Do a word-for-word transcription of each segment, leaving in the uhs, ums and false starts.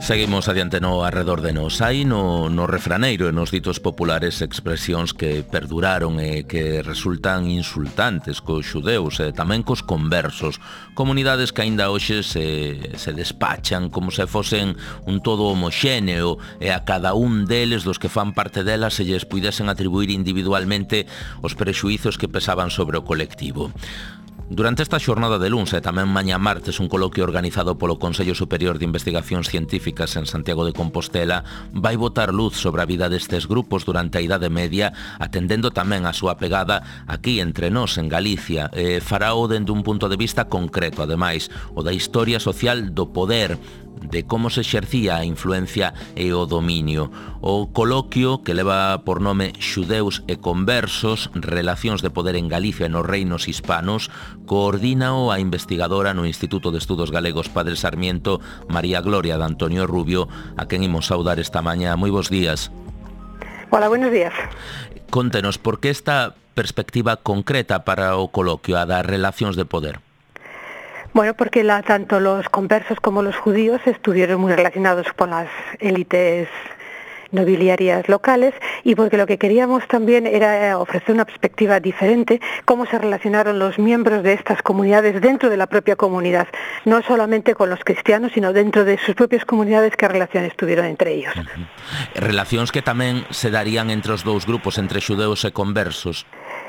Seguimos adiante no arredor de nos. Hai no, no refraneiro e nos ditos populares expresións que perduraron e que resultan insultantes cos xudeus e tamén cos conversos. Comunidades que aínda hoxe se, se despachan como se fosen un todo homoxéneo e a cada un deles dos que fan parte delas se lles puidesen atribuir individualmente os prexuizos que pesaban sobre o colectivo. Durante esta xornada de luns e tamén mañá martes un coloquio organizado polo Consello Superior de Investigacións Científicas en Santiago de Compostela vai botar luz sobre a vida destes grupos durante a Idade Media, atendendo tamén a súa pegada aquí entre nós en Galicia. E farao dende un punto de vista concreto, ademais, o da historia social do poder, de como se exercía a influencia e o dominio. O coloquio, que leva por nome Xudeus e Conversos, relacións de poder en Galicia e nos reinos hispanos, coordínao a investigadora no Instituto de Estudos Galegos Padre Sarmiento, María Gloria de Antonio Rubio, a quen imos saudar esta mañá. Moi bons días. Hola, buenos días. Contenos, por que esta perspectiva concreta para o coloquio, a das relacións de poder? Bueno, porque la, tanto los conversos como los judíos estuvieron muy relacionados con las élites nobiliarias locales y porque lo que queríamos también era ofrecer una perspectiva diferente, cómo se relacionaron los miembros de estas comunidades dentro de la propia comunidad, no solamente con los cristianos, sino dentro de sus propias comunidades, qué relaciones tuvieron entre ellos. Uh-huh. Relacións que tamén se darían entre os dous grupos, entre xudeus e conversos.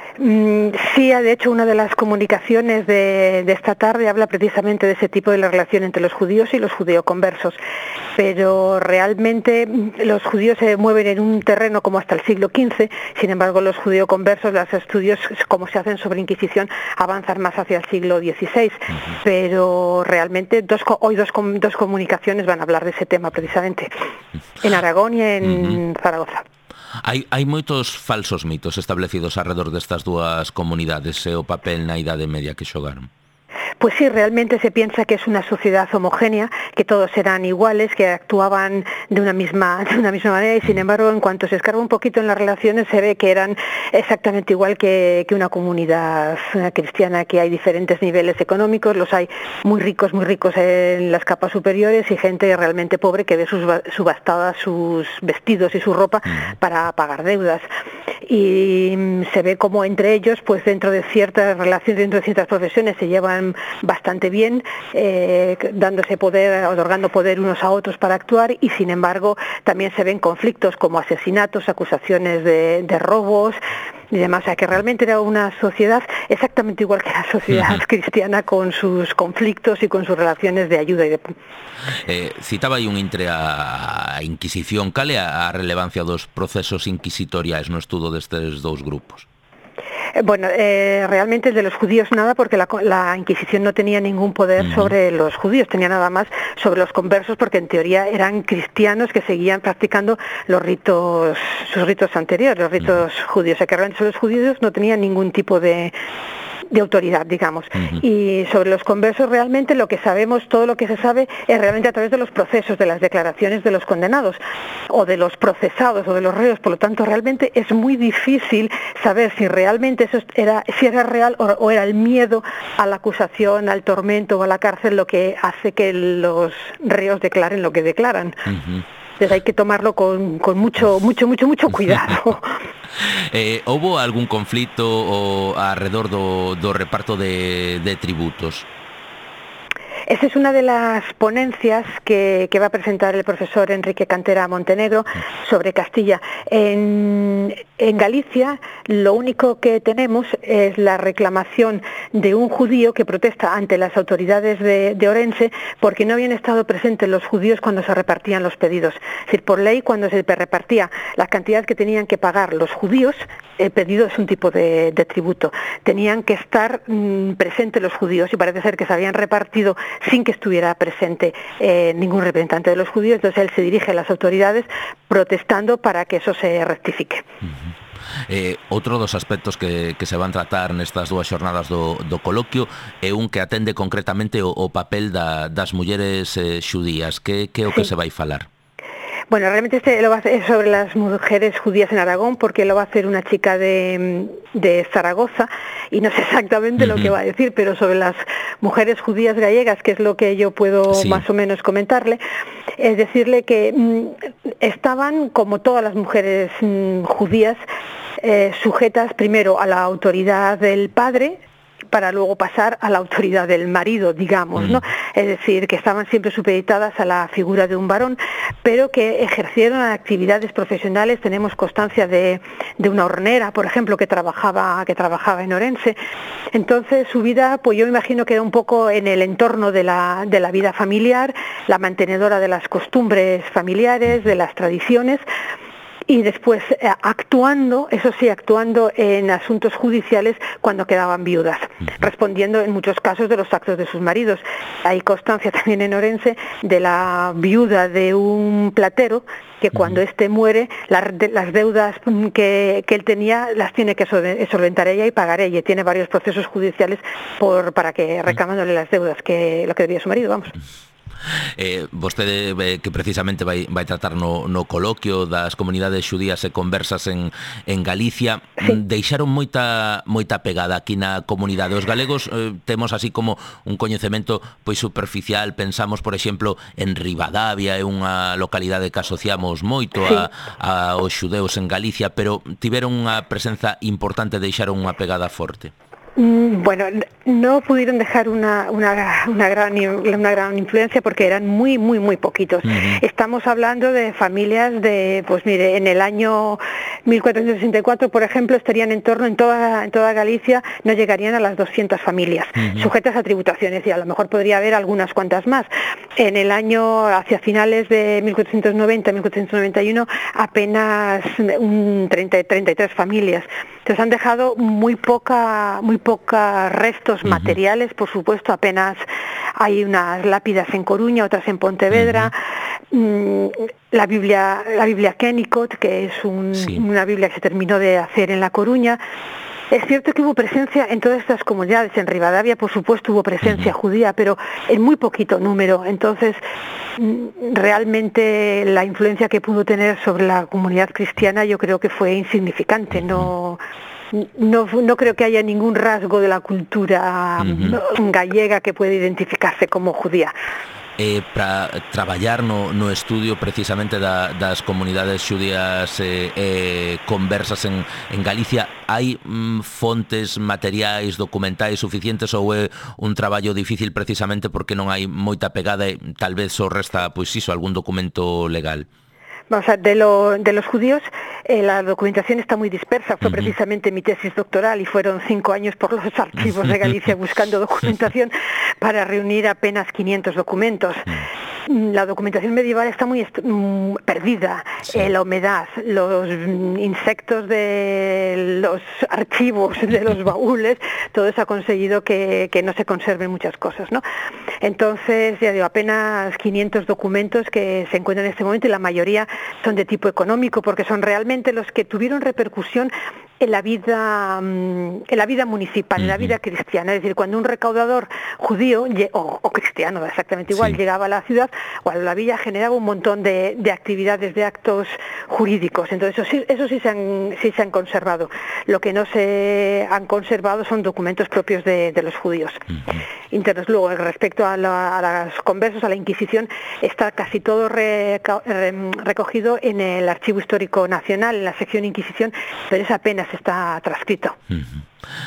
Sí, de hecho una de las comunicaciones de, de esta tarde habla precisamente de ese tipo de la relación entre los judíos y los judeoconversos, pero realmente los judíos se mueven en un terreno como hasta el siglo quince, sin embargo los judeoconversos, los estudios como se hacen sobre Inquisición avanzan más hacia el siglo dieciséis, uh-huh. Pero realmente dos, hoy dos, dos comunicaciones van a hablar de ese tema precisamente, en Aragón y en uh-huh. Zaragoza. Hai, hai moitos falsos mitos establecidos alrededor destas dúas comunidades e o papel na Idade Media que xogaron. Pues sí, realmente se piensa que es una sociedad homogénea, que todos eran iguales, que actuaban de una misma de una misma manera y sin embargo en cuanto se escarba un poquito en las relaciones se ve que eran exactamente igual que, que una comunidad cristiana, que hay diferentes niveles económicos, los hay muy ricos, muy ricos en las capas superiores y gente realmente pobre que ve sus, subastadas sus vestidos y su ropa para pagar deudas. Y se ve como entre ellos, pues dentro de ciertas relaciones, dentro de ciertas profesiones se llevan bastante bien, eh, dándose poder, otorgando poder unos a otros para actuar y sin embargo también se ven conflictos como asesinatos, acusaciones de, de robos y demás, o sea que realmente era una sociedad exactamente igual que la sociedad uh-huh. cristiana, con sus conflictos y con sus relaciones de ayuda y de... Eh, citaba aí un intre a Inquisición. Cal é a relevancia dos procesos inquisitoriais no estudo destes dous grupos? Bueno, eh, realmente el de los judíos nada, porque la, la Inquisición no tenía ningún poder uh-huh. sobre los judíos, tenía nada más sobre los conversos, porque en teoría eran cristianos que seguían practicando los ritos, sus ritos anteriores, los ritos uh-huh. judíos, o sea que realmente sobre los judíos no tenían ningún tipo de... de autoridad, digamos. Uh-huh. Y sobre los conversos realmente lo que sabemos, todo lo que se sabe es realmente a través de los procesos, de las declaraciones de los condenados o de los procesados o de los reos, por lo tanto realmente es muy difícil saber si realmente eso era, si era real o, o era el miedo a la acusación, al tormento o a la cárcel lo que hace que los reos declaren lo que declaran. Uh-huh. Entonces hay que tomarlo con, con mucho, mucho, mucho, mucho cuidado. Eh, houbo algún conflito o alrededor do, do reparto de, de tributos? Esa es una de las ponencias que, que va a presentar el profesor Enrique Cantera Montenegro sobre Castilla. En, en Galicia lo único que tenemos es la reclamación de un judío que protesta ante las autoridades de, de Orense porque no habían estado presentes los judíos cuando se repartían los pedidos. Es decir, por ley, cuando se repartía la cantidad que tenían que pagar los judíos, el pedido es un tipo de, de tributo. Tenían que estar mmm, presentes los judíos y parece ser que se habían repartido sin que estuviera presente eh, ningún representante de los judíos, entonces él se dirige a las autoridades protestando para que eso se rectifique. Uh-huh. Eh, outro dos aspectos que, que se van tratar nestas dúas xornadas do, do coloquio é un que atende concretamente o, o papel da, das mulleres eh, xudías. Que, que é o que sí. se vai falar? Bueno, realmente este lo va a hacer sobre las mujeres judías en Aragón, porque lo va a hacer una chica de, de Zaragoza, y no sé exactamente uh-huh. lo que va a decir, pero sobre las mujeres judías gallegas, que es lo que yo puedo sí. más o menos comentarle, es decirle que mmm, estaban, como todas las mujeres mmm, judías, eh, sujetas primero a la autoridad del padre, para luego pasar a la autoridad del marido, digamos, ¿no? Es decir, que estaban siempre supeditadas a la figura de un varón, pero que ejercieron actividades profesionales. Tenemos constancia de, de una hornera, por ejemplo, que trabajaba, que trabajaba en Orense. Entonces, su vida, pues yo me imagino que era un poco en el entorno de la, de la vida familiar, la mantenedora de las costumbres familiares, de las tradiciones, y después eh, actuando, eso sí, actuando en asuntos judiciales cuando quedaban viudas, uh-huh. respondiendo en muchos casos de los actos de sus maridos. Hay constancia también en Orense de la viuda de un platero que cuando uh-huh. éste muere, la, de, las deudas que, que él tenía las tiene que solventar ella y pagar ella. Tiene varios procesos judiciales por para que reclamándole las deudas, que lo que debía su marido, vamos. Eh, vostede eh, que precisamente vai, vai tratar no, no coloquio das comunidades xudías e conversas en, en Galicia, sí. deixaron moita moita pegada aquí na comunidade. Os galegos eh, temos así como un coñecemento pois superficial, pensamos por exemplo en Ribadavia, é unha localidade que asociamos moito sí. a, a os xudeus en Galicia, pero tiveron unha presenza importante, deixaron unha pegada forte. Bueno, no pudieron dejar una, una, una, gran, una gran influencia porque eran muy, muy, muy poquitos. Uh-huh. Estamos hablando de familias de, pues mire, en el año mil cuatrocientos sesenta y cuatro, por ejemplo, estarían en torno, en toda, en toda Galicia, no llegarían a las doscientas familias, uh-huh. sujetas a tributaciones, y a lo mejor podría haber algunas cuantas más. En el año, hacia finales de mil cuatrocientos noventa, mil cuatrocientos noventa y uno, apenas un treinta, treinta y tres familias. Entonces han dejado muy poca, muy pocos restos uh-huh. materiales, por supuesto, apenas hay unas lápidas en Coruña, otras en Pontevedra, uh-huh. la Biblia, la Biblia Kennicott, que es un, sí. una Biblia que se terminó de hacer en La Coruña. Es cierto que hubo presencia en todas estas comunidades. En Ribadavia, por supuesto, hubo presencia uh-huh. judía, pero en muy poquito número. Entonces, realmente la influencia que pudo tener sobre la comunidad cristiana yo creo que fue insignificante. No, no, no creo que haya ningún rasgo de la cultura uh-huh. gallega que pueda identificarse como judía. Eh, para traballar no, no estudio precisamente da, das comunidades xudías eh, eh, conversas en, en Galicia, hai mm, fontes materiais, documentais suficientes, ou é un traballo difícil precisamente porque non hai moita pegada e tal vez só resta, pois iso, algún documento legal? O sea, de, lo, de los judíos, eh, la documentación está muy dispersa. Fue uh-huh. precisamente mi tesis doctoral y fueron cinco años por los archivos de Galicia buscando documentación para reunir apenas quinientos documentos. Uh-huh. La documentación medieval está muy est- mm, perdida. Sí. Eh, la humedad, los mm, insectos de los archivos, de los baúles, todo eso ha conseguido que, que no se conserven muchas cosas, ¿no? Entonces, ya digo, apenas quinientos documentos que se encuentran en este momento, y la mayoría son de tipo económico, porque son realmente los que tuvieron repercusión en la vida en la vida municipal, uh-huh. en la vida cristiana. Es decir, cuando un recaudador judío o, o cristiano, exactamente igual, sí. llegaba a la ciudad o a la villa, generaba un montón de, de actividades, de actos jurídicos. Entonces, eso sí, eso sí se han, sí se han conservado. Lo que no se han conservado son documentos propios de, de los judíos uh-huh. internos. Luego, respecto a, la, a los conversos, a la Inquisición, está casi todo reca- recogido en el Archivo Histórico Nacional, en la sección Inquisición, pero es apenas está transcrito. Uh-huh.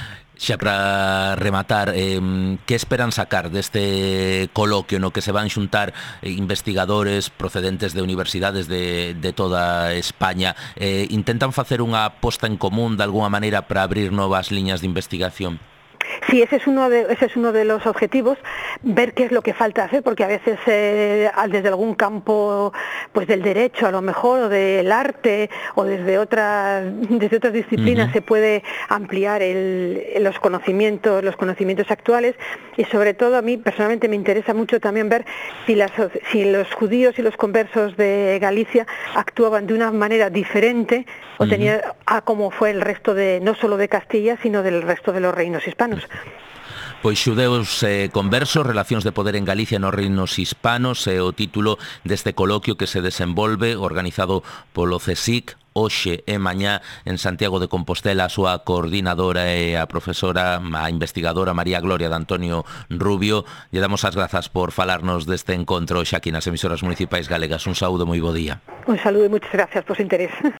Xa para rematar, eh, que esperan sacar deste coloquio no que se van xuntar eh, investigadores procedentes de universidades de, de toda España? Eh, intentan facer unha posta en común de alguna maneira para abrir novas liñas de investigación? Sí, ese es uno de ese es uno de los objetivos, ver qué es lo que falta hacer, porque a veces eh, desde algún campo, pues del derecho a lo mejor, o del arte, o desde otras desde otras disciplinas uh-huh. se puede ampliar el, los conocimientos los conocimientos actuales, y sobre todo a mí personalmente me interesa mucho también ver si las si los judíos y los conversos de Galicia actuaban de una manera diferente o uh-huh. tenían a como fue el resto de, no solo de Castilla, sino del resto de los reinos hispanos. Pois xudeus e conversos, relacións de poder en Galicia nos reinos hispanos é o título deste coloquio que se desenvolve organizado polo CSIC hoxe e mañá en Santiago de Compostela. A súa coordinadora e a profesora, a investigadora María Gloria de Antonio Rubio. Lle damos as grazas por falarnos deste encontro hoxe aquí nas emisoras municipais galegas. Un saúdo, moi bo día. Un saúdo e moitas gracias por su interés.